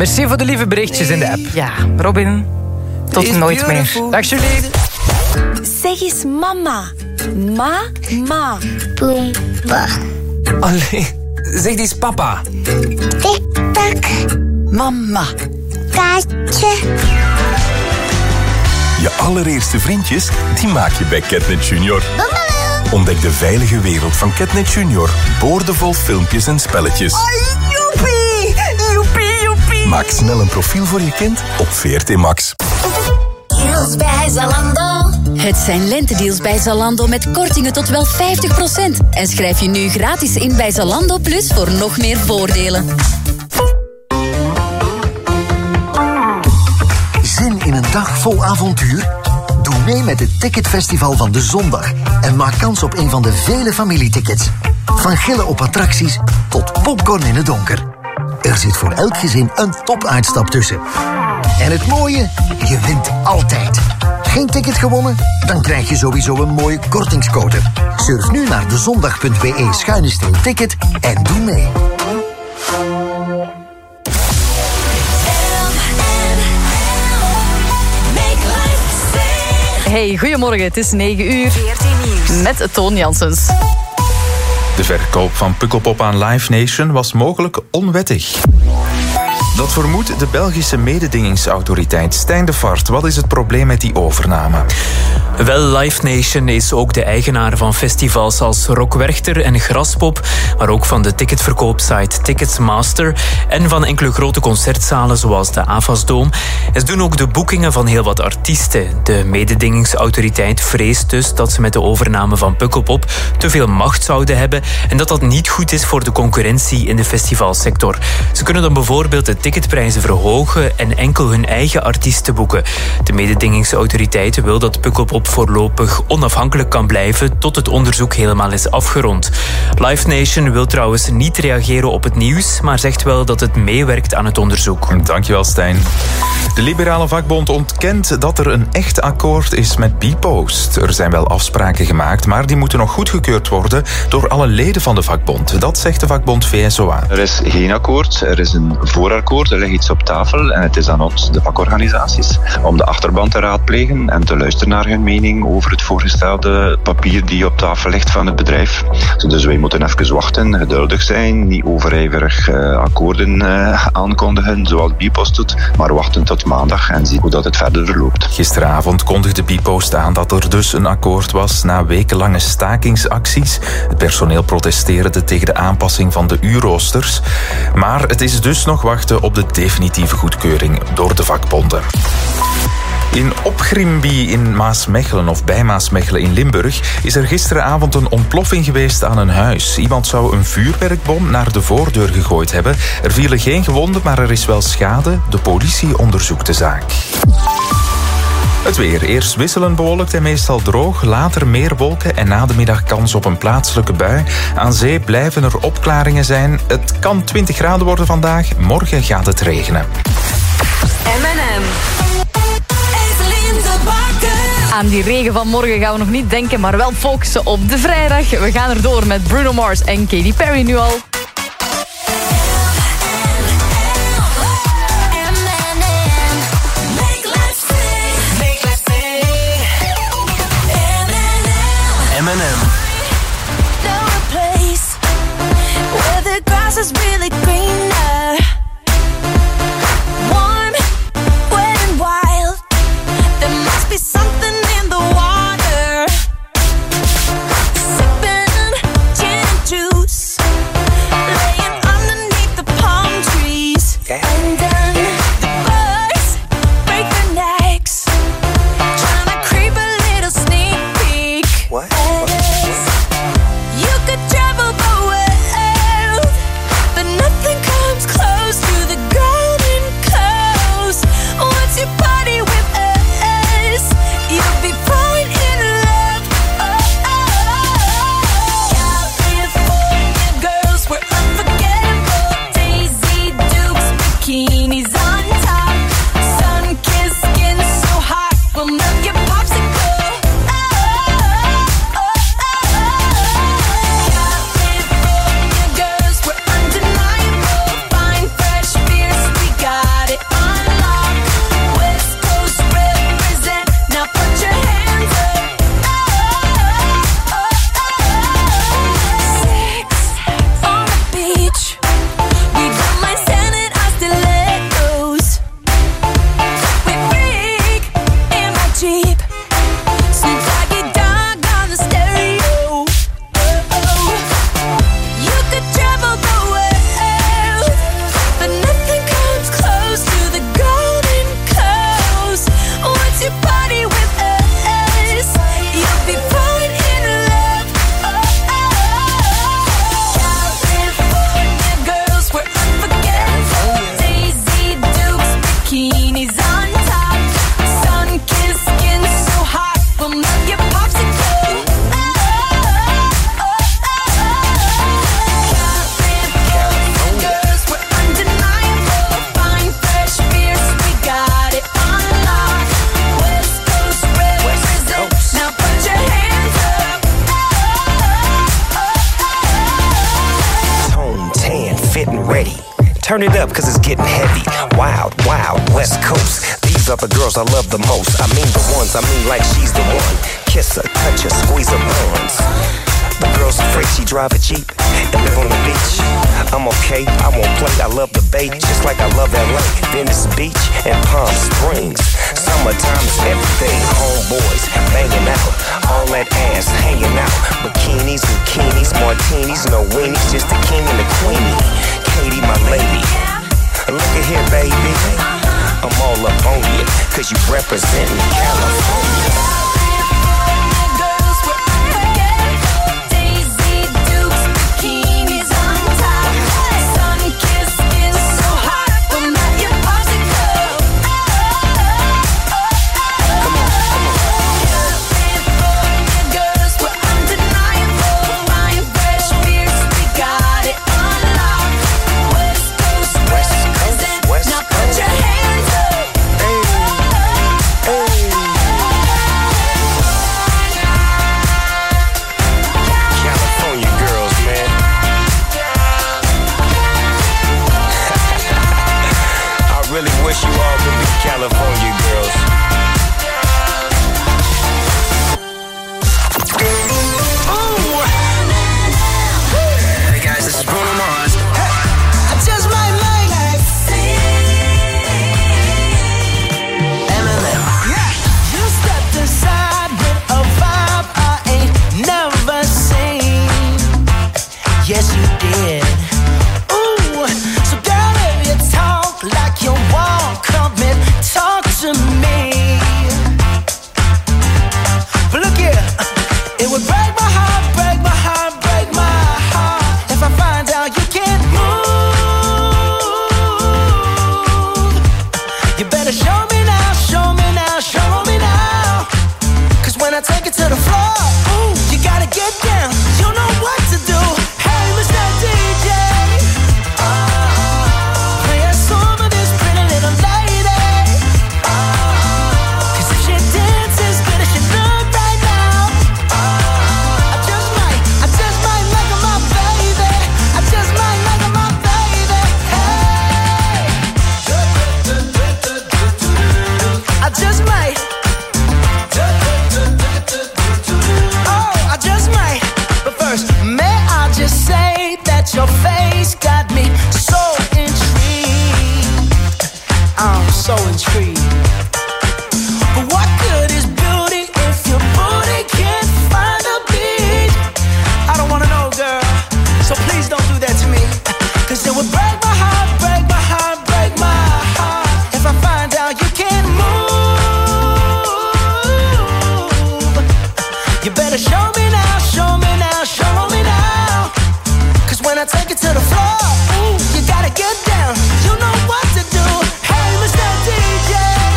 Merci voor de lieve berichtjes in de app. Ja, Robin, tot nooit meer. Dag Julie. Zeg eens mama. Mama. Poempa. Allee, zeg eens papa. Tik-tak. Mama. Kaatje. Je allereerste vriendjes, die maak je bij Catnet Junior. Ontdek de veilige wereld van Catnet Junior. Boordevol filmpjes en spelletjes. Joepie. Joepie, joepie. Maak snel een profiel voor je kind op VRT Max. Deals bij Zalando. Het zijn lentedeals bij Zalando met kortingen tot wel 50%. En schrijf je nu gratis in bij Zalando Plus voor nog meer voordelen. Zin in een dag vol avontuur? Doe mee met het Ticketfestival van de zondag en maak kans op een van de vele familietickets. Van gillen op attracties tot popcorn in het donker. Er zit voor elk gezin een topuitstap tussen. En het mooie? Je wint altijd. Geen ticket gewonnen? Dan krijg je sowieso een mooie kortingscode. Surf nu naar dezondag.be/ticket en doe mee. Hey, goedemorgen. Het is 9 uur. Met Toon Janssens. De verkoop van Pukkelpop aan Live Nation was mogelijk onwettig. Dat vermoedt de Belgische mededingingsautoriteit Stijn de Vaart. Wat is het probleem met die overname? Wel, Live Nation is ook de eigenaar van festivals als Rock Werchter en Graspop, maar ook van de ticketverkoopsite Ticketsmaster en van enkele grote concertzalen zoals de Avasdome. Ze doen ook de boekingen van heel wat artiesten. De mededingingsautoriteit vreest dus dat ze met de overname van Pukkelpop te veel macht zouden hebben en dat dat niet goed is voor de concurrentie in de festivalsector. Ze kunnen dan bijvoorbeeld de ticketprijzen verhogen en enkel hun eigen artiesten boeken. De mededingingsautoriteit wil dat Pukkelpop voorlopig onafhankelijk kan blijven tot het onderzoek helemaal is afgerond. Live Nation wil trouwens niet reageren op het nieuws, maar zegt wel dat het meewerkt aan het onderzoek. Dankjewel, Stijn. De Liberale Vakbond ontkent dat er een echt akkoord is met Bpost. Er zijn wel afspraken gemaakt, maar die moeten nog goedgekeurd worden door alle leden van de vakbond. Dat zegt de vakbond VSOA. Er is geen akkoord, er is een voorakkoord, er ligt iets op tafel en het is aan ons, de vakorganisaties, om de achterban te raadplegen en te luisteren naar hun mening over het voorgestelde papier die op tafel ligt van het bedrijf. Dus wij moeten even wachten, geduldig zijn, niet overijverig akkoorden aankondigen zoals Bpost doet, maar wachten tot maandag en zien hoe dat het verder verloopt. Gisteravond kondigde Bpost aan dat er dus een akkoord was na wekenlange stakingsacties. Het personeel protesteerde tegen de aanpassing van de uurroosters. Maar het is dus nog wachten op de definitieve goedkeuring door de vakbonden. In Opgrimby in Maasmechelen of bij Maasmechelen in Limburg is er gisteravond een ontploffing geweest aan een huis. Iemand zou een vuurwerkbom naar de voordeur gegooid hebben. Er vielen geen gewonden, maar er is wel schade. De politie onderzoekt de zaak. Het weer. Eerst wisselend bewolkt en meestal droog. Later meer wolken en na de middag kans op een plaatselijke bui. Aan zee blijven er opklaringen zijn. Het kan 20 graden worden vandaag. Morgen gaat het regenen. M&M. Aan die regen van morgen gaan we nog niet denken, maar wel focussen op de vrijdag. We gaan erdoor met Bruno Mars en Katy Perry nu al. M&M. got Turn it up, cause it's getting heavy. Wild, wild, West Coast. These are the girls I love the most. I mean the ones, I mean like she's the one. Kiss her, touch her, squeeze her bones. The girl's afraid she drive a Jeep and live on the beach. I'm okay, I won't play, I love the bay, just like I love LA, Venice Beach, and Palm Springs. Summertime is everything, homeboys banging out, all that ass hanging out. Bikinis, bikinis, martinis, no weenies, just the king and the queenie. Katie, my lady, look at here, baby. I'm all up on you, cause you representin' California. Wish you all could be California girls. Hey guys, this is Bruno Mars. I just might like Eminem. Yeah, you stepped aside with a vibe I ain't never seen. Yes, you did. Ooh, so girl, if you talk like you want, come and talk to me. But look here, it would break my heart, break my heart, break my heart if I find out you can't move. You better show me now, show me now, show me now. Cause when I take it to the floor, ooh, you gotta get down. You know what to do. Hey, Mr. DJ, play a song of this pretty little lady. Cause if she dances good as she look right now, I just might like her my baby. I just might like her my baby. Hey, I just might. Oh, I just might. But first, may I just say that your face got me so intrigued. I'm so intrigued. But what good is beauty if your booty can't find a beat? I don't wanna know, girl, so please don't do that to me. Cause it would break my heart, break my heart, break my heart if I find out you can't move. You better show me now, show me now, show me now. Cause when I take it to the floor, ooh, you gotta get down. You know what to do. Hey, Mr. DJ,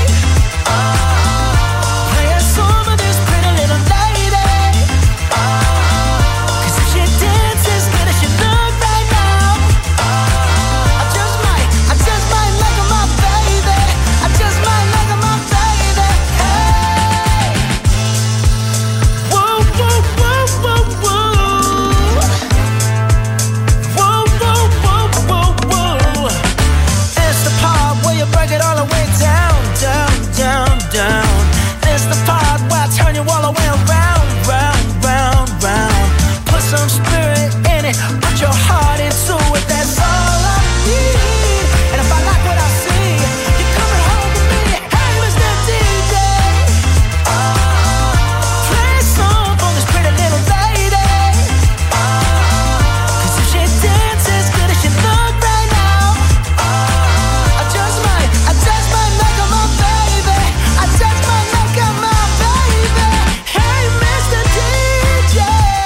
play a song of this pretty little lady. Cause if she dances good as she look right now, I just might like her my baby. I just might like her my baby. Hey, whoa, whoa, whoa, whoa, whoa. Whoa, whoa, whoa, whoa, whoa. It's the part where you break it all the way down, down, down, down. It's the part where I turn you all the way around, round, round, round. Put some spirit in it, put your heart into it. That's all I need. And if I like what I see, you're coming home with me. Hey, Mr. DJ, play a song for this pretty little lady. Cause if she dances good as she look right now, I just might like her my baby. I just might like her my baby. Hey, Mr. DJ,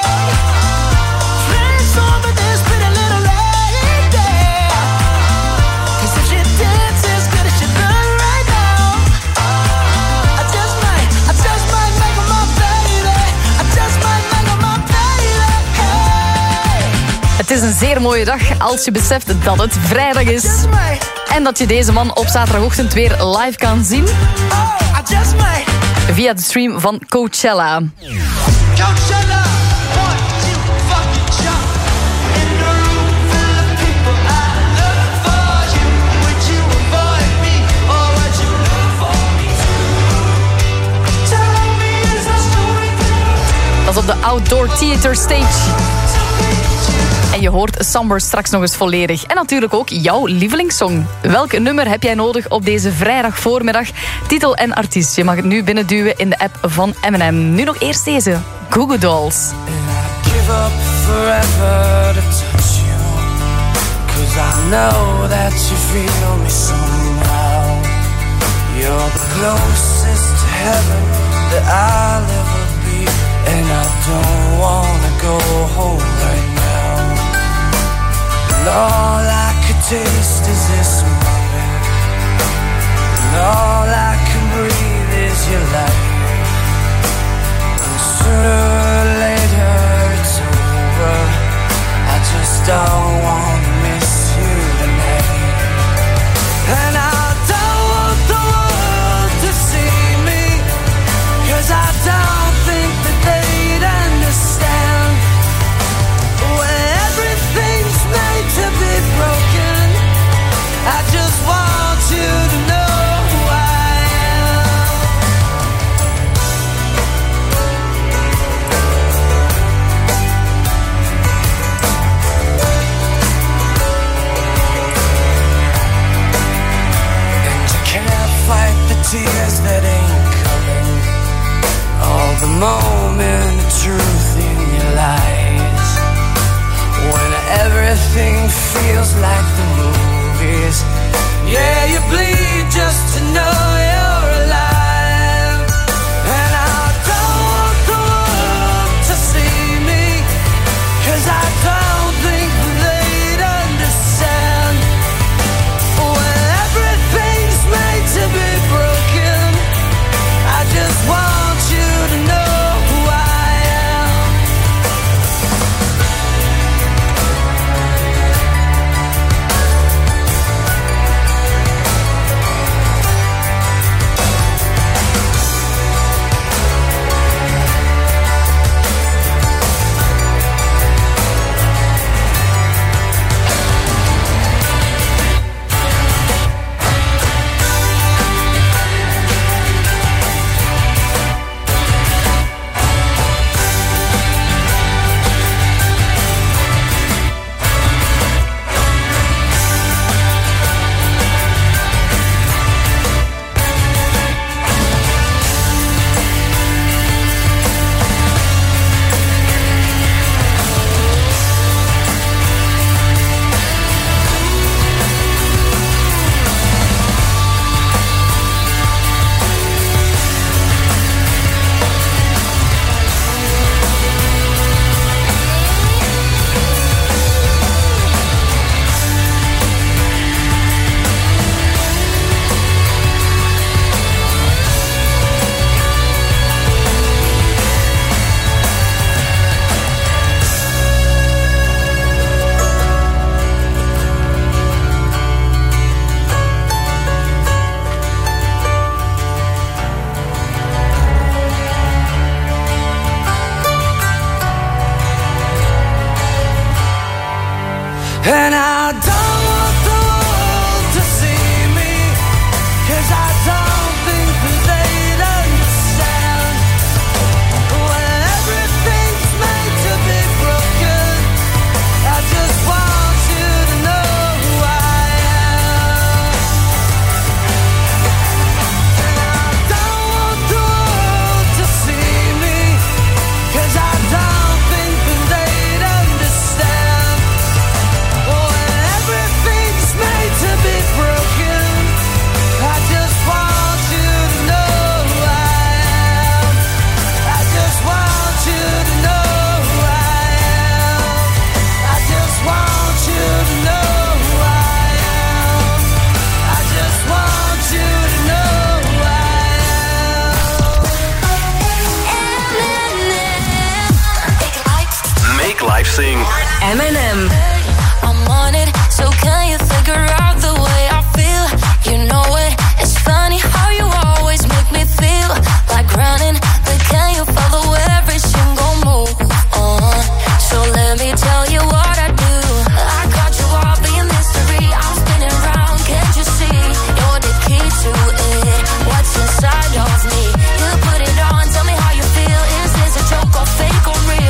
play a song for this pretty little lady. Cause if she dances good as she look right now, I just might like her my baby. I just might like her my baby. Hey, Het is een zeer mooie dag als je beseft dat het vrijdag is. just might. En dat je deze man op zaterdagochtend weer live kan zien Oh, I just might. via de stream van Coachella. Coachella, 1, 2, fucking jump. In the room full of people, I look for you. Outdoor Theater Stage. En je hoort Somber straks nog eens volledig. En natuurlijk ook jouw lievelingssong. Welk nummer heb jij nodig op deze vrijdagvoormiddag? Titel en artiest. Je mag het nu binnenduwen in de app van M&M. Nu nog eerst deze. Goo Goo Dolls. Give up forever to touch you, 'cause I know that you feel me somehow. You're the closest to heaven that I'll ever be, and I don't wanna go home right now. And all I could taste is this moment, and all I can breathe is your light. And sooner or later it's over, I just don't wanna miss you tonight. And I don't want the world to see me, 'cause I don't think that they'd understand. When everything's made to be broken, I just want you to know who I am. And you can't fight the tears that ain't coming, all the moment of truth in your lies. When everything feels like the movies, yeah, you bleed just to know you're alive. And I don't want the world to see me, 'cause I don't think they'd understand. When everything's made to be broken, I just want you to know who I am. And I don't want the world to see me, 'cause I don't think that they'd understand. When everything's made to be broken, I just want you to know who I am. And I don't want the world to see me, 'cause I don't think that they'd understand. When everything's made to be broken, I just want you to know who I am. I just want you to know who I am. I just want you to know who I am. I just want you to know who I am. Make life sing. M&M. I'm on it, so can you figure out the way I feel? You know it, it's funny how you always make me feel like running, but can you follow every single move? So let me tell you what I do. I got you all being mystery. I'm spinning round, can't you see? You're the key to it. What's inside of me? You put it on, tell me how you feel. Is this a joke or fake or real?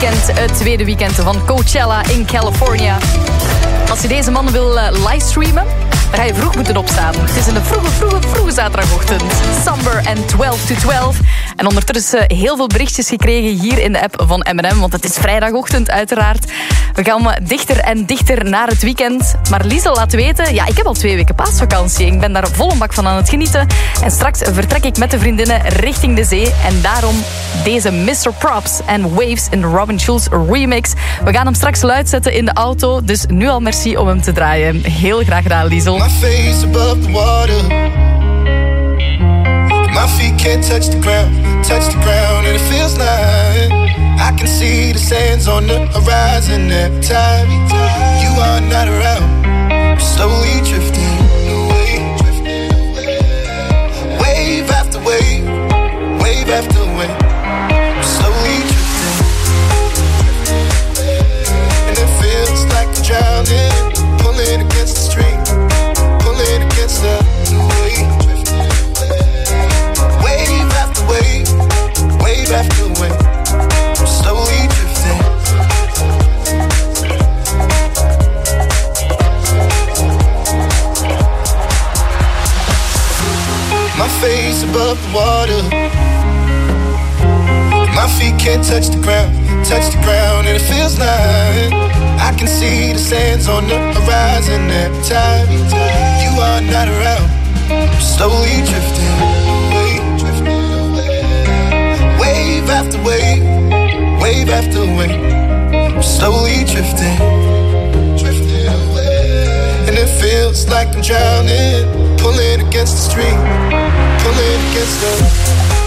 weekend, het tweede weekend van Coachella in California. Als je deze man wil livestreamen, dan ga je vroeg moeten opstaan. Het is in de vroege zaterdagochtend. Somber en 12 to 12. En ondertussen heel veel berichtjes gekregen hier in de app van M&M. Want het is vrijdagochtend uiteraard. We gaan dichter en dichter naar het weekend. Maar Liesel laat weten, ja, ik heb al 2 weken paasvakantie. Ik ben daar volle bak van aan het genieten. En straks vertrek ik met de vriendinnen richting de zee. En daarom deze Mr. Props en Waves in de Robin Schulz remix. We gaan hem straks luid zetten in de auto. Dus nu al merci om hem te draaien. Heel graag gedaan, Liesel. My face above the water. My feet can't touch the ground, and it feels like I can see the sands on the horizon every time you are not around. I'm slowly drifting away, wave after wave, wave after wave. I'm slowly drifting, and it feels like I'm drowning, pulling against the stream, pulling against the wave. Wave after wave, wave after wave, I'm slowly drifting. My face above the water. My feet can't touch the ground, and it feels like I can see the sands on the horizon every time you are not around. I'm slowly drifting away. Wave after wave, wave after wave, I'm slowly drifting, drifting away. And it feels like I'm drowning, pulling against the stream, pulling against the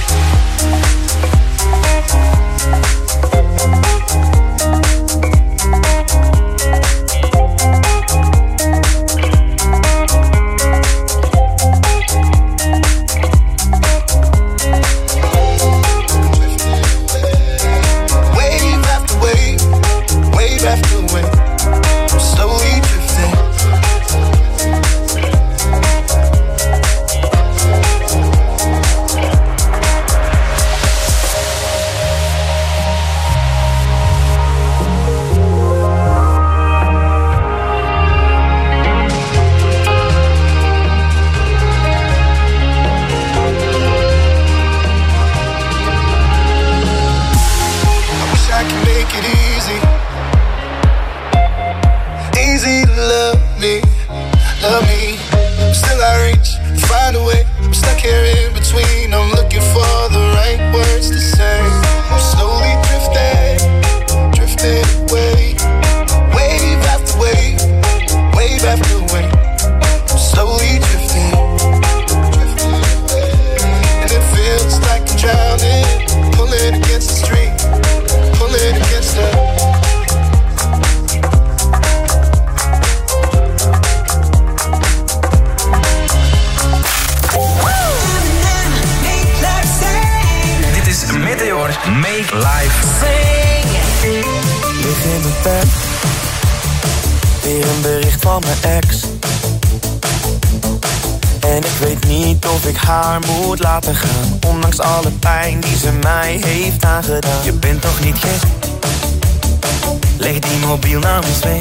ondanks alle pijn die ze mij heeft aangedaan. Je bent toch niet gek? Leg die mobiel namens weg.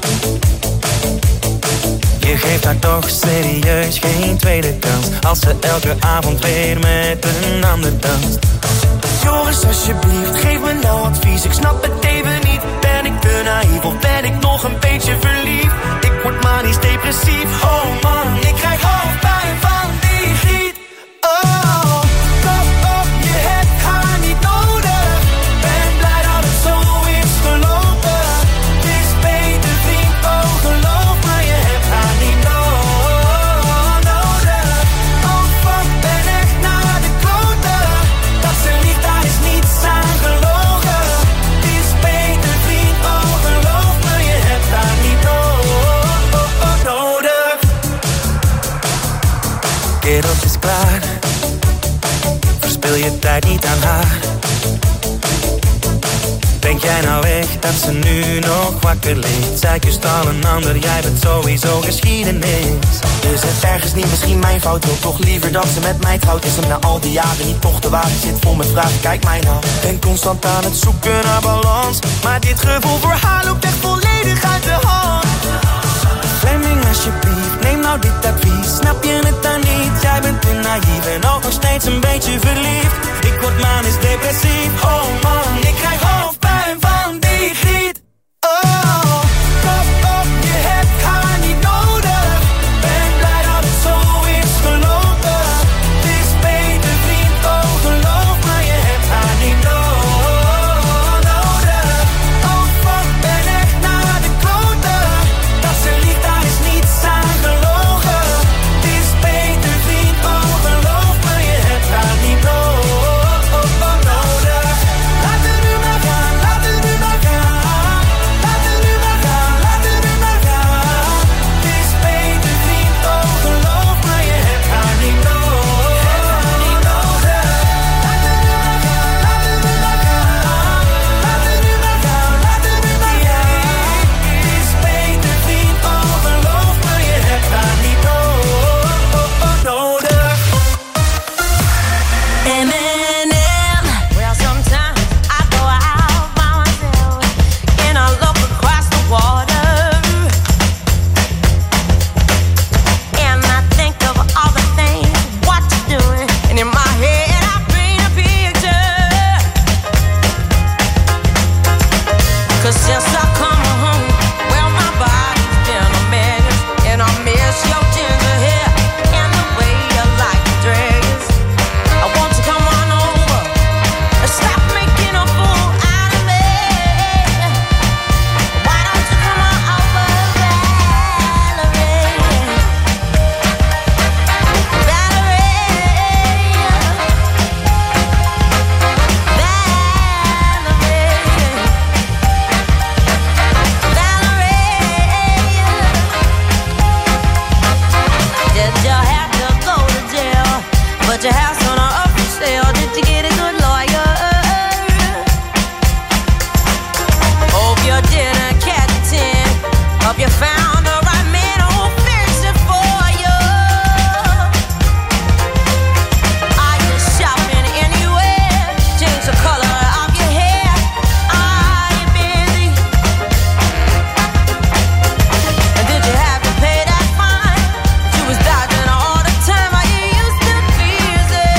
Je geeft haar toch serieus geen tweede kans, als ze elke avond weer met een ander danst. Joris, alsjeblieft, geef me nou advies. Ik snap het even niet. Ben ik te naïef of ben ik nog een beetje verliefd? Ik word manisch depressief. Oh man, ik krijg hoofdpijn van die giet. Oh, kop op, je hebt haar niet nodig. Ben blij dat het zo is gelopen. Het is beter vriend, oh geloof me, je hebt haar niet nodig. Oh fuck, ben echt naar de kloten. Dat ze liegt, daar is niets aan gelogen. Het is beter vriend, oh geloof me, je hebt haar niet nodig. Kereltje is klaar, verspil je tijd niet aan haar. Denk jij nou echt dat ze nu nog wakker ligt? Zij kust al een ander, jij bent sowieso geschiedenis. Dus het ergens niet misschien mijn fout, wil toch liever dat ze met mij trouwt. Is hem na al die jaren niet toch de waarheid, zit vol met vragen, kijk mij nou. Ben constant aan het zoeken naar balans, maar dit gevoel voor haar loopt echt volledig uit de hand. Fleming alsjeblieft, neem nou dit advies. Snap je het dan niet? Jij bent te naïef en ook nog steeds een beetje verliefd. Ik word manisch depressief, oh man, ik krijg hoofdpijn van die griet. Oh, kop op, je hebt haar niet nodig. Ben blij dat het zo is gelopen. Het is beter vriend, oh geloof me, je hebt haar niet nodig. Oh fuck, ben echt naar de kloten. Dat ze liegt, daar is niets aan gelogen. Het is beter vriend, oh geloof me, je hebt haar niet nodig. Laat het nu maar gaan, laat het nu maar gaan. Laat het nu maar gaan, laat het nu maar gaan. Het is beter vriend, oh geloof me, je hebt haar niet nodig. Laat het nu maar gaan, laat het nu maar gaan. Laat het nu maar gaan, laat het nu maar gaan. Het is beter vriend, oh geloof me, je hebt haar niet nodig. M&M. Well, sometimes I go out by myself and I look across the water, and I think of all the things what you're doing, and in my head I paint a picture. 'Cause since I come home, well, my body's been a mess, and I miss your ginger hair and the way you like to dress. I want you to come on over and stop making a fool out of me. Why don't you come on over, Valerie? Did you have to go to jail? But your house on a up for sale. Did you get a good lawyer? Hope you didn't catch a 10. Hope you found the right man who'll fix it for you. Are you shopping anywhere? Change the color of your hair. Are you busy? And did you have to pay that fine? You was dodging all the time. Are you used to busy?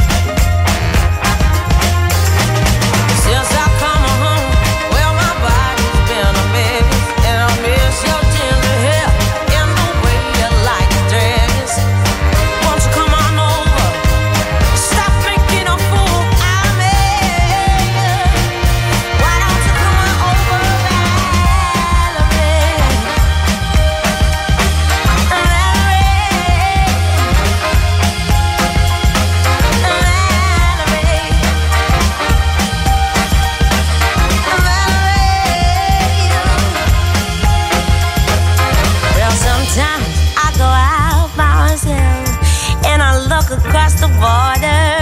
Since I come home, well, my body's been a mess, and I miss your ginger hair and the way you like to dress. Won't you come on over? Stop making a fool out of me. Why don't you come on over, Well, sometimes I go out by myself and I look across the border,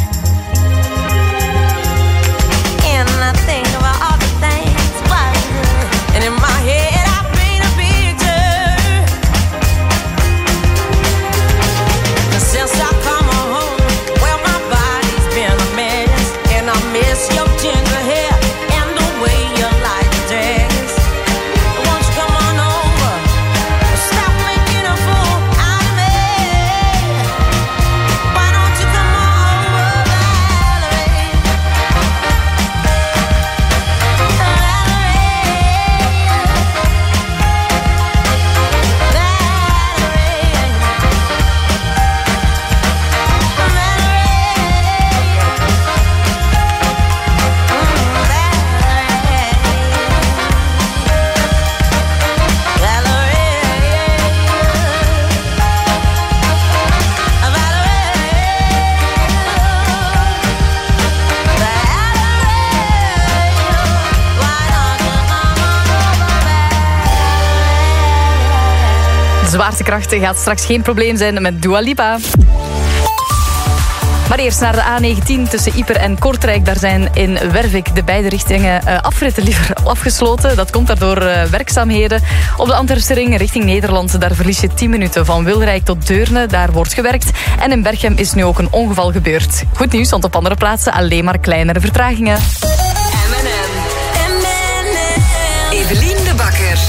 and I think about all the things what I do, and in my head I paint a picture. Since I come home, well, my body's been a mess, and I miss your ginger hair and the way you like to dress. Won't you come on over? Stop making a fool out of me. Why don't you come on over, Valerie? Zwaartekrachten gaat straks geen probleem zijn met Dua Lipa. Maar eerst naar de A19 tussen Ieper en Kortrijk. Daar zijn in Wervik de beide richtingen afritten liever afgesloten. Dat komt daardoor werkzaamheden. Op de Antwerpse ring richting Nederland, daar verlies je 10 minuten. Van Wilrijk tot Deurne, daar wordt gewerkt. En in Berchem is nu ook een ongeval gebeurd. Goed nieuws, want op andere plaatsen alleen maar kleinere vertragingen. Evelien de Bakker.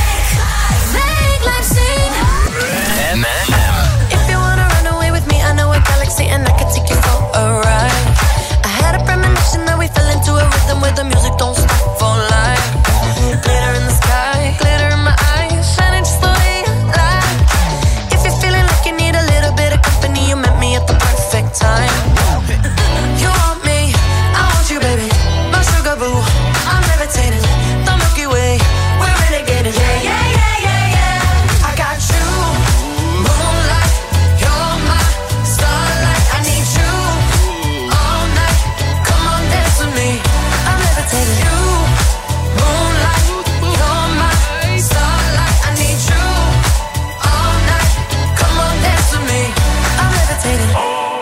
If you wanna run away with me, I know a galaxy and I can take you for a ride. I had a premonition that we fell into a rhythm where the music don't stop for life. Glitter in the sky, glitter in my eyes, shining just the way you like. If you're feeling like you need a little bit of company, you met me at the perfect time. You want me, I want you, baby. My sugar boo, I'm levitating. The Milky Way, we're renegading. Yeah, yeah, yeah, yeah, yeah. I got you. Moonlight, you're my starlight. I need you all night. Come on, dance with me. I'm levitating. You, moonlight, you're my starlight. I need you all night. Come on, dance with me. I'm levitating.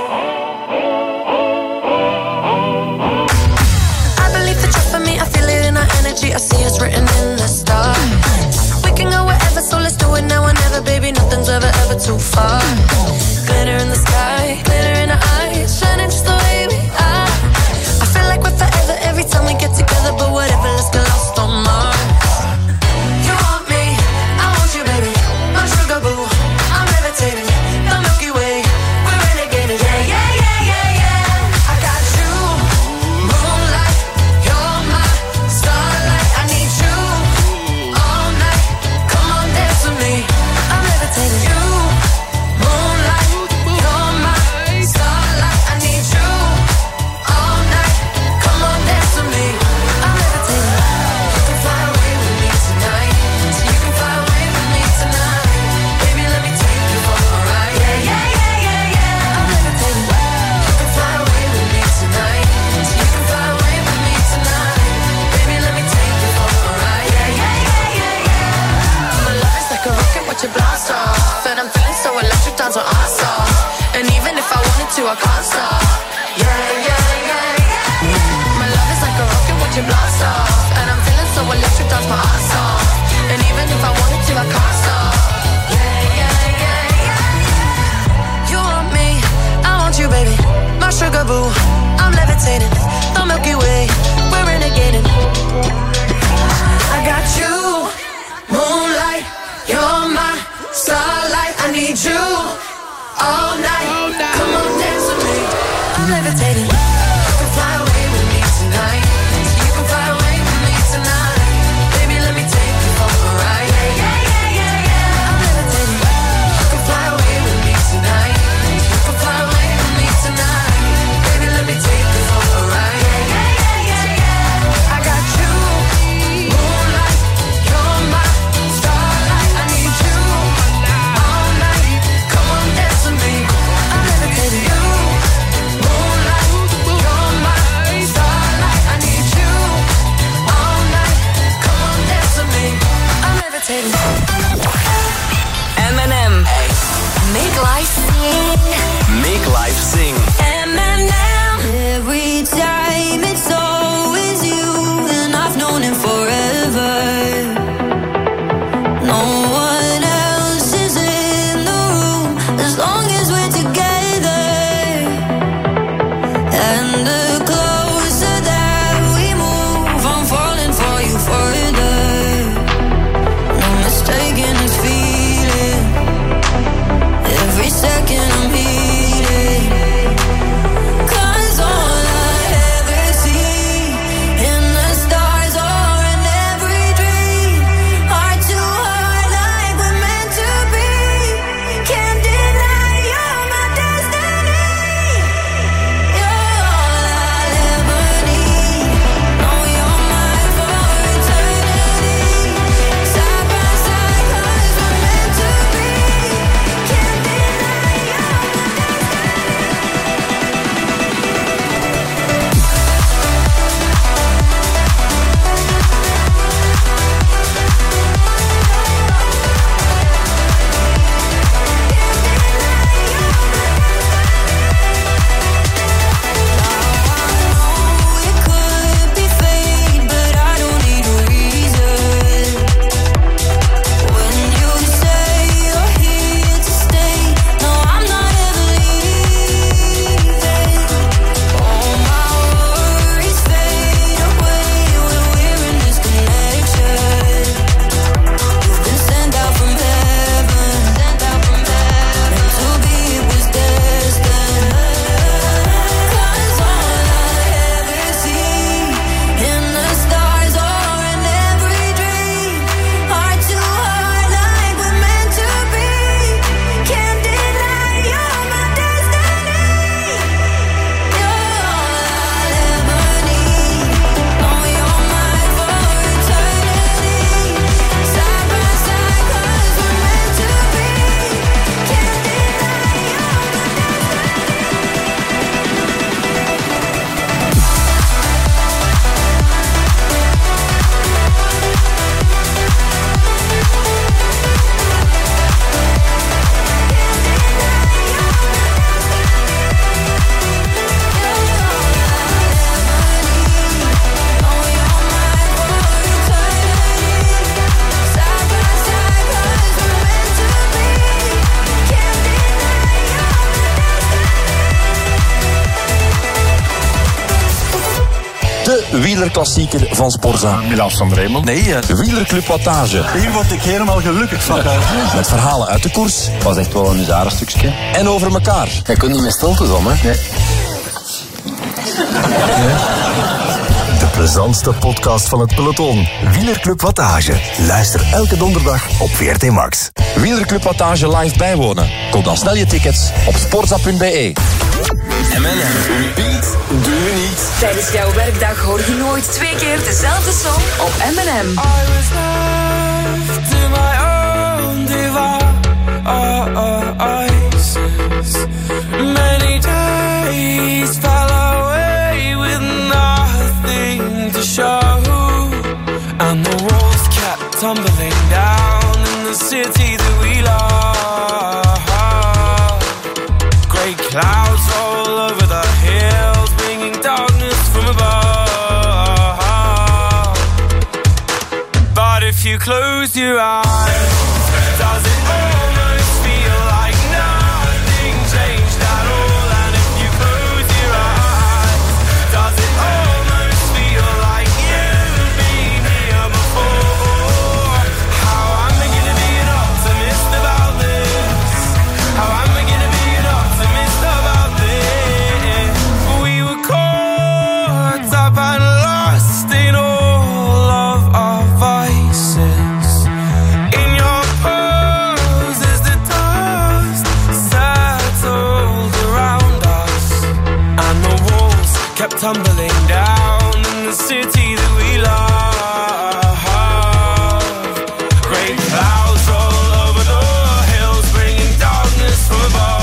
I believe that you're for me. I feel it in our energy. I see it's written in the stars. We can go wherever, so let's do it now or never, baby. Nothing's ever too far. Glitter in the sky, glitter in our eyes, shining just the way we are. I feel like we're forever every time we get together, but whatever, let's get lost on Mars. You want me, I want you, baby. My sugar boo, I'm levitating. The Milky Way, we're renegading. Yeah, yeah, yeah, yeah, yeah. I got you, moonlight, you're my starlight. I need you all night. Come on, dance with me. I'm levitating. You, moonlight, you're my starlight. I need you all night. Come on, dance with me. I'm levitating. You can fly away with me tonight. So you can fly away with me tonight. Baby, let me take you for a ride. Yeah, yeah, yeah, yeah, yeah. I'm levitating. You can fly away with me tonight. So you can fly away with me tonight. Baby, let me take you for a ride. Yeah, yeah, yeah, yeah, yeah. My love is like a rocket, watch it blast off. And I'm feeling so electric, dance on our songs. And even if I wanted to, I can't stop. Yeah, yeah, yeah, yeah. My love is like a rocket, watch it blast off. And I'm feeling so electric, dance my ass off. And even if I wanted to, I can't stop. Yeah, yeah, yeah, yeah. You want me, I want you, baby. My sugar boo, I'm levitating. The Milky Way, we're renegading. I got you, moonlight, you're my starlight. I need you all night. Come on, dance with me. I'm levitating. You can fly away with me tonight. You can fly away with me tonight. Baby, let me take you for a ride. Yeah, yeah, yeah, yeah, yeah. I'm levitating. You can fly away with me tonight. You can fly away with me tonight. Baby, let me take you for a ride. Yeah, yeah, yeah, yeah, yeah. I got you, moonlight, you're my starlight. I need you all night. Come on, dance with me. I'm levitating. You, moonlight, you're my starlight. I need you all night. Come on, dance with me. I'm levitating. M&M. Make life sing. Make life sing. M&M. Every time it's always you, and I've known it forever. No one else is in the room as long as we're together. And the closer that we move, I'm falling for you further. No mistaking this feeling. Every second I'm healing. wielerklassieker van Sporza. Milan van Remel. Nee, Wielerclub Wattage. Hier word ik helemaal gelukkig van. Met verhalen uit de koers. Het was echt wel een stukje. En over elkaar. Je kunt niet meer stilte doen, hè? Nee. De plezantste podcast van het peloton. Wielerclub Wattage. Luister elke donderdag op VRT Max. Wielerclub Wattage live bijwonen. Koop dan snel je tickets op sportza.be. M&M. Repeat. Doe je niet. Tijdens jouw werkdag hoor je nooit 2 keer dezelfde song op M&M. I was left to my own devices. Many days fell away with nothing to show, and the walls kept tumbling down in the city that we love. Great clouds all over the hills, bringing darkness from above. But if you close your eyes, does it almost feel like nothing changed at all? And if you close your eyes, does it almost feel like you've been here before? How am I gonna be an optimist about this? How am I gonna be an optimist about this? We were caught up and lost in all of our vices. In your pose as the dust settled around us, and the walls kept tumbling down in the city that we love. Great clouds roll over the hills, bringing darkness from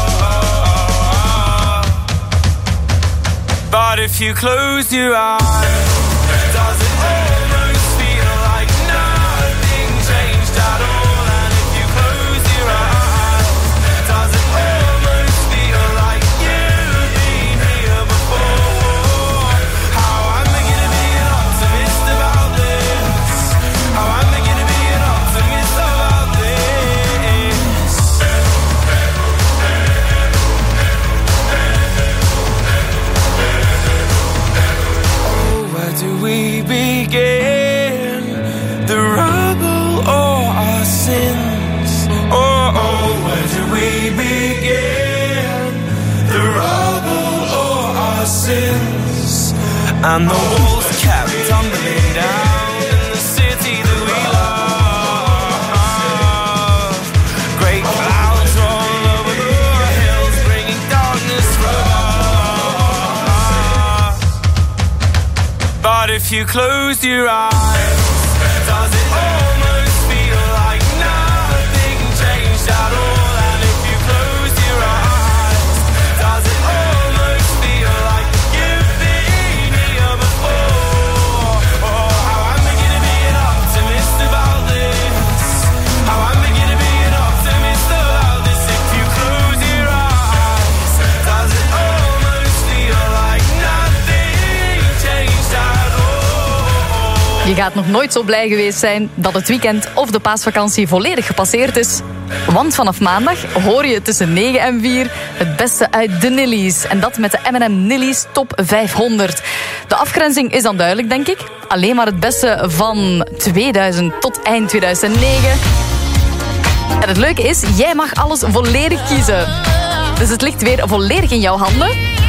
above. But if you close your eyes, does it almost feel like nothing changed at all? And if you close your eyes, does it almost feel like you've been here before? How am I gonna be an optimist about this? How am I gonna be an optimist about this? Oh, where do we begin? The rubble or our sins? Oh, where do we begin? The rubble or our sins? And the walls kept tumbling down in the city that we love. Great clouds roll over the hills, bringing darkness from above. But if you close your eyes, does it almost feel like nothing changed at all? And if you close your eyes, does it almost feel like you've been here before? Oh, how am I gonna be an optimist about this? How am I gonna be an optimist about this? If you close your eyes, does it almost feel like nothing changed at all? Je gaat nog nooit zo blij geweest zijn dat het weekend of de paasvakantie volledig gepasseerd is. Want vanaf maandag hoor je tussen 9 en 4 het beste uit de Nillies. En dat met de M&M Nillies Top 500. De afgrenzing is dan duidelijk, denk ik. Alleen maar het beste van 2000 tot eind 2009. En het leuke is, jij mag alles volledig kiezen. Dus het ligt weer volledig in jouw handen.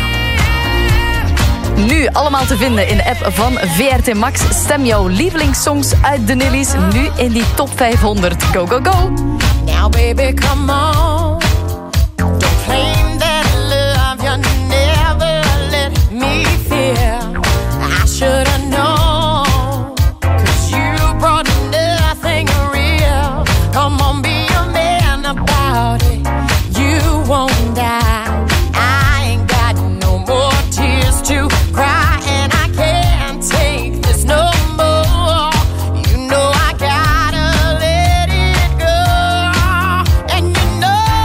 Nu allemaal te vinden in de app van VRT Max. Stem jouw lievelingssongs uit de Nillies nu in die top 500. Go, go, go! Now baby, come on. Don't claim that love you never let me feel. I should have known, 'cause you brought nothing real. Come on, be a man about it. You won't die. I ain't got no more tears to cry, and I can't take this no more. You know I gotta let it go, and you know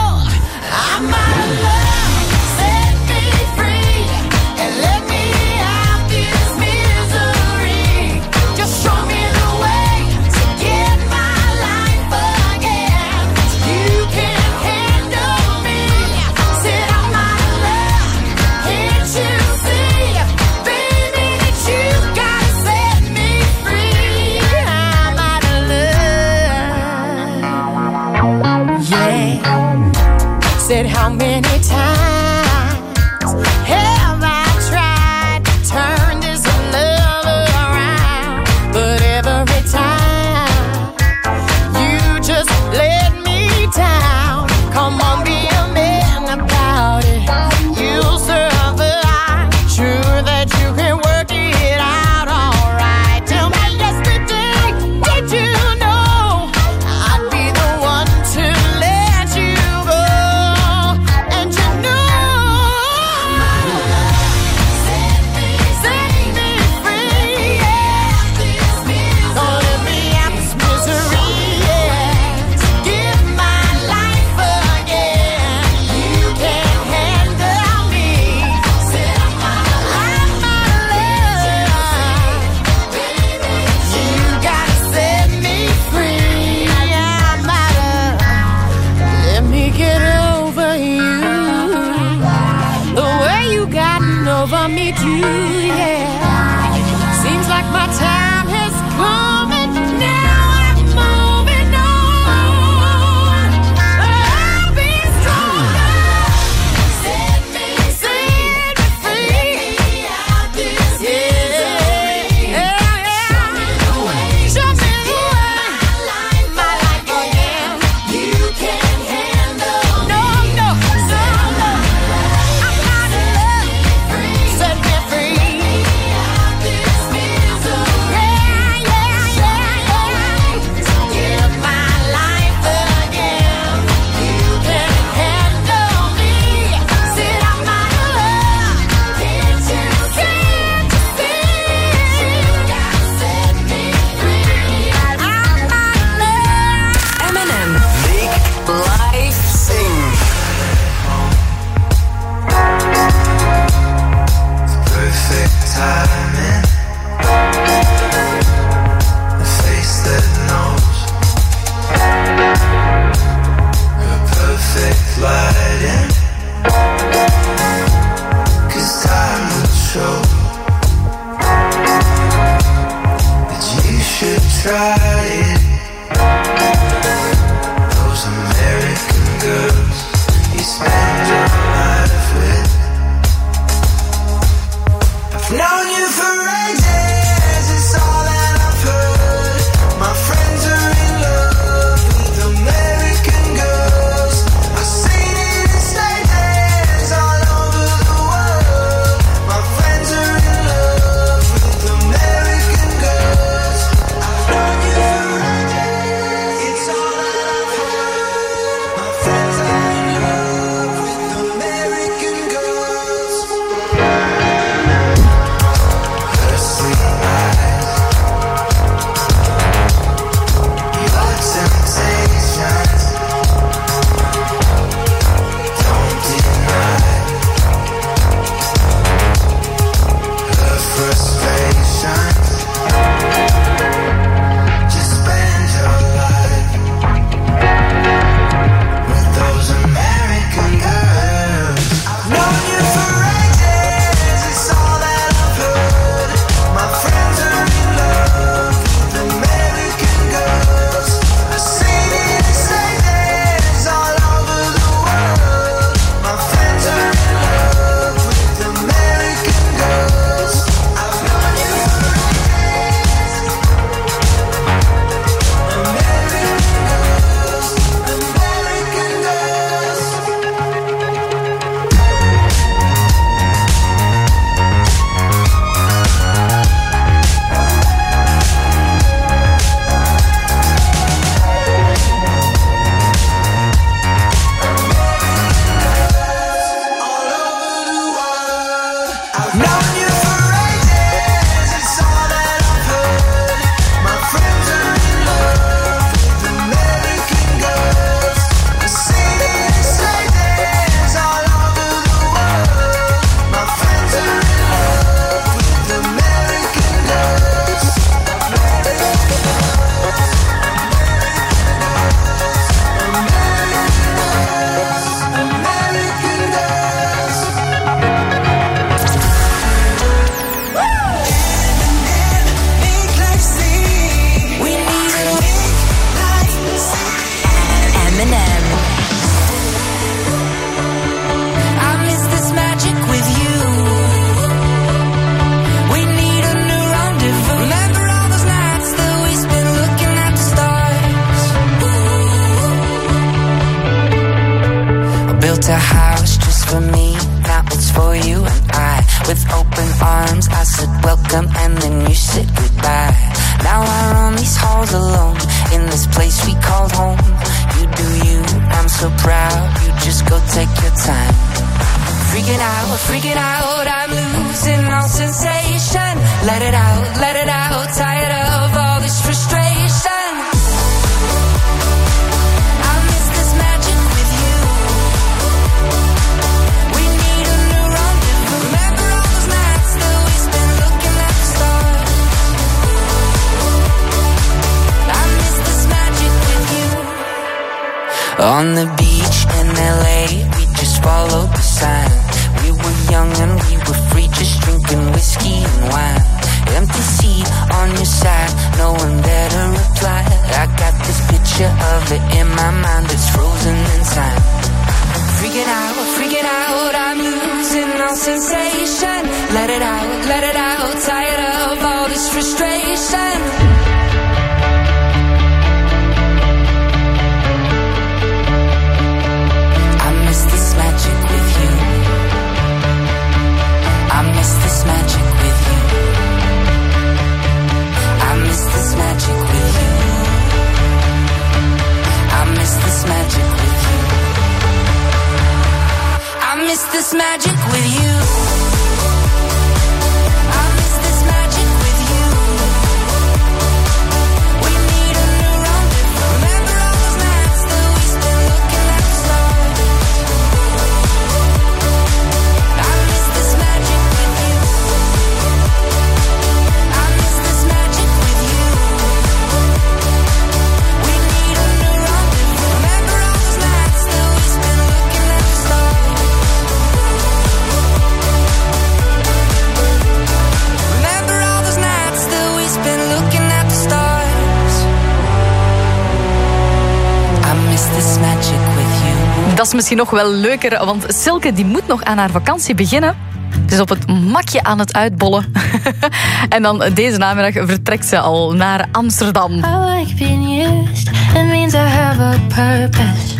said, how many times have I tried to turn this love around? But every time you just let me down. Come on, be a man about it. You'll survive. Sure that you can work it out alright. Tell me yesterday, did you know I'd be the one to let you go? And you know, set me free, yeah. Don't let me out this misery, yeah. Give my life again. You can't handle me. I'm my love. You gotta set me free. I'm out of. Let me get over you. The way you gotten over me too, yeah. Seems like my time has come and now I'm moving on. I'll be stronger. Set me free. Out this misery. Yeah. Show me the way. My life again. You can't handle me. No. I'm out of love. Set me free. Out this misery. Yeah. Give my life again. You can't handle me. Said I'm out of love. Can't you see? You gotta set me free. I'm out of love. M&M. Make life sing. Perfect timing. A face that knows. Her perfect lighting. 'Cause time will show that you should try it. Those American girls built a house just for me, now it's for you and I. With open arms I said welcome and then you said goodbye. Now I roam these halls alone, in this place we called home. You do you, I'm so proud, you just go take your time. Freaking out, I'm losing all sensation. Let it out, tired of all this frustration. I miss this magic with you. We need a new rendezvous. Remember all those nights that we spent looking at the stars. I miss this magic with you. On the beach in LA, we just followed the sign. We were young and we were free, just drinking whiskey and wine. Empty seat on your side, no one there to reply. I got this picture of it in my mind, it's frozen in time. Freaking out, I'm losing all sensation. Let it out, tired of all this frustration. I miss this magic with you. I miss this magic with you. I miss this magic with you. I miss this magic with you. I miss this magic with you. I miss this magic with you. We need a new rendezvous. Remember all those nights that we spent looking at the stars. I miss this magic with you. I miss this magic with you. We need a new rendezvous. Remember all those nights that we spent looking at the stars. Remember all those nights that we spent looking at the stars. I miss this magic with you. Dat is misschien nog wel leuker, want Silke die moet nog aan haar vakantie beginnen. Ze is op het makje aan het uitbollen. En dan deze namiddag vertrekt ze al naar Amsterdam. I like being used, it means I have a purpose.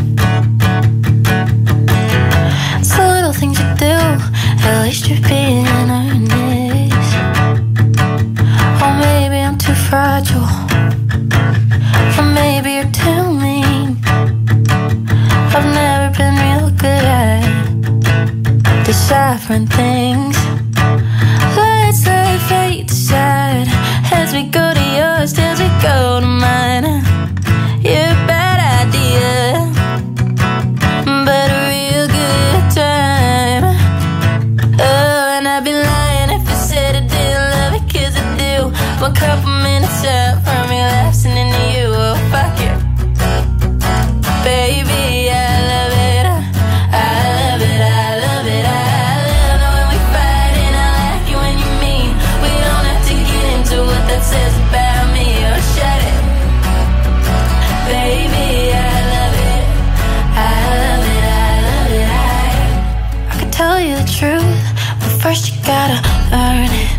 It's the little things you do, at least you're being earnest. Or maybe I'm too fragile, or maybe you're too mean. I've never been real good at deciphering things. Let's let fate decide as we go to yours, as we go to mine. You're a bad idea, but a real good time. Oh, and I'd be lying if I said I didn't love it, 'cause I do. One couple minutes out from relapsing into you, oh fuck it. Baby, I love it, I love it, I love it, I love it when we fight and I like it when you mean. We don't have to get into what that says about me, or shut it. Baby, I love it, I love it, I love it, I could tell you the truth, but first you gotta learn it.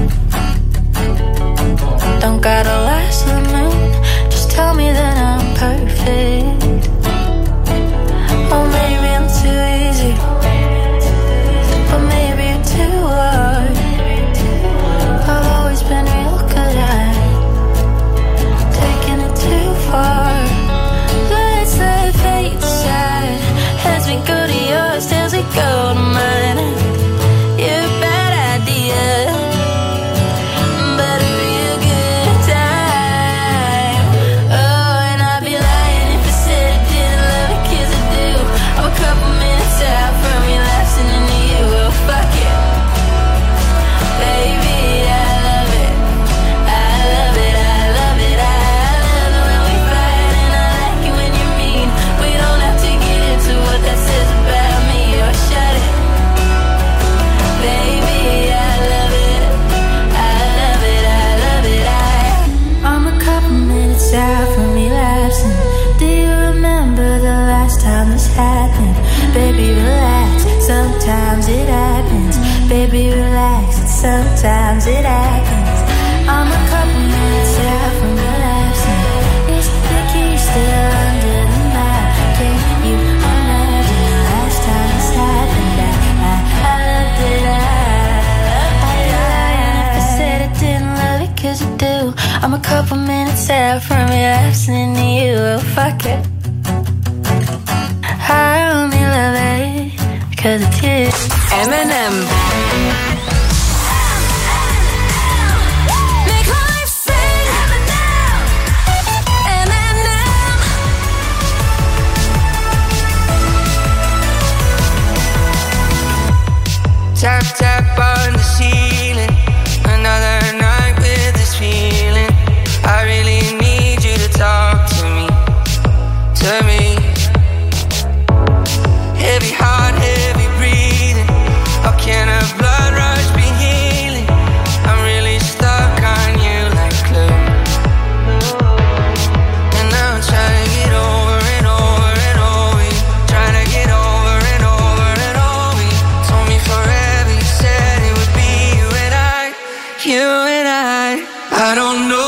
Don't gotta last to the moon, just tell me that I'm perfect. Or maybe I'm too easy, but maybe you're too hard. I've always been real good at taking it too far. Let's let fate decide as we go to yours, as we go to mine. You're a bad idea, but a real good time. Oh, and I'd be lying if I said I didn't love it, 'cause I do. I'm a couple minutes out from relapsing into you, oh fuck it. Baby, I love it, I love it, I love it, I love it when we fight and I like it when you're mean. We don't have to get into what that says about me, or shut it. Baby, I love it, I love it, I love it, I'm a couple minutes out from relapsing. Do you remember the last time this happened? Baby, relax, sometimes it happens. Baby, relax, sometimes it happens. I'm a couple minutes out from relapsing. Is the key still under the mat? Can you imagine the last time fuck it. I only love it because it's you. M&M. Tap, tap on the ceiling. Another night with this feeling. I really need you to talk to me. To me. Heavy heart, heavy breathing. How can a blood rush be healing? I'm really stuck on you like glue. And now I'm trying to get over and over and over you. Trying to get over and over and over you. Told me forever, you said it would be you and I. You and I don't know.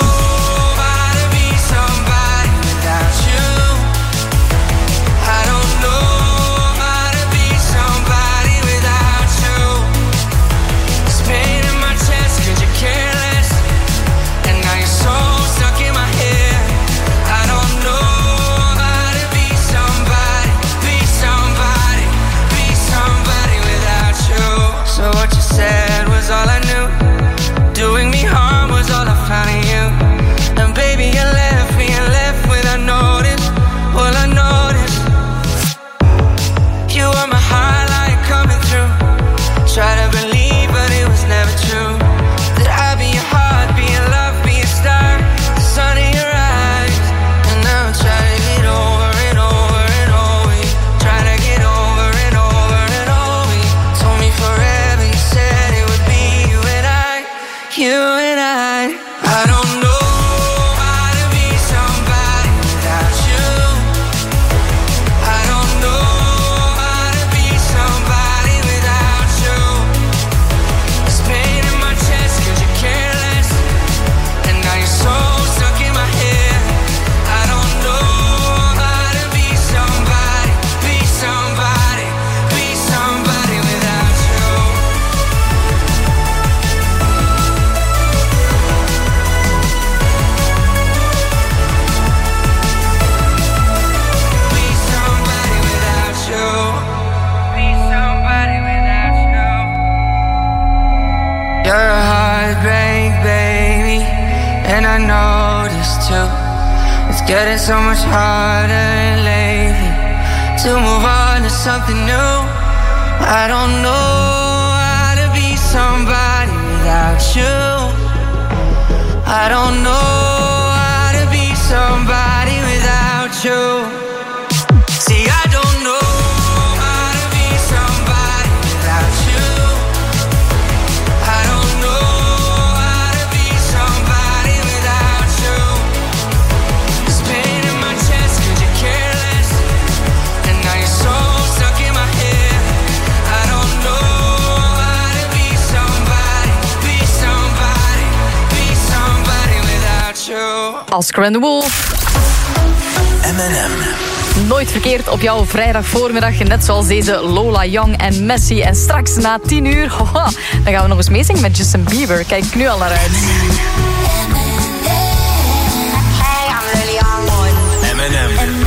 Said was all I knew. Doing me harm was all I found in you. And baby, you left me and left without notice. Well, I noticed you were my highlight coming through. Try to believe, but it was never true. That I'd be your heart, be your love, be your star, the sun in your eyes. And now I'm trying to get over and over and over you. Trying to get over and over and over you. Told me forever, you said it would be you and I. You and I don't know. You're a heartbreak, baby, and I noticed too. It's getting so much harder lately to move on to something new. I don't know how to be somebody without you. I don't know how to be somebody without you. See, I don't know. Oscar and the Wolf. M&M. Nooit verkeerd op jouw vrijdagvoormiddag. Net zoals deze Lola Young en Messi. En straks na 10 uur, haha, dan gaan we nog eens meezingen met Justin Bieber. Kijk nu al naar uit. Hey, I'm Lily on one. M&M.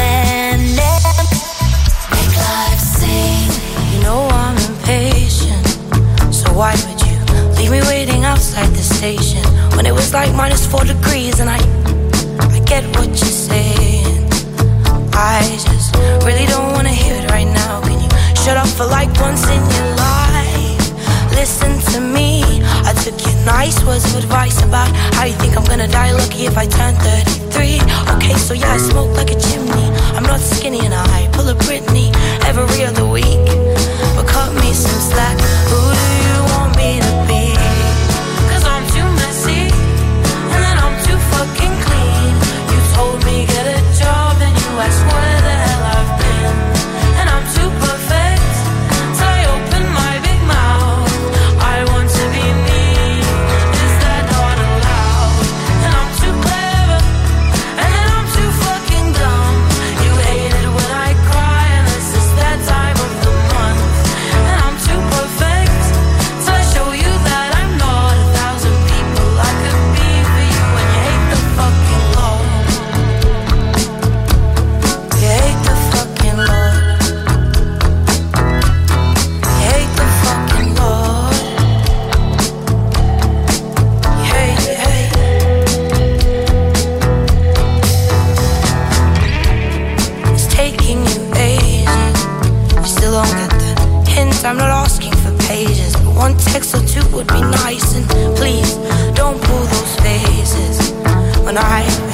Make life sing. You know I'm impatient. So why would you leave me waiting outside the station when it was like -4 degrees and I get what you're saying. I just really don't wanna hear it right now. Can you shut up for like once in your life? Listen to me. I took your nice words of advice about how you think I'm gonna die lucky if I turn 33. Okay, so yeah, I smoke like a chimney. I'm not skinny and I pull a Britney every other week. But cut me some slack. Who do you want me to be? 'Cause I'm too messy and then I'm too fucking clean. You told me get a job and you asked where the hell I've been. And I'm too perfect, so I open my big mouth. I want to be me, is that not allowed? And I'm too clever, and then I'm too fucking dumb. You hate it when I cry, and this is text or two would be nice. And please, don't pull those faces when I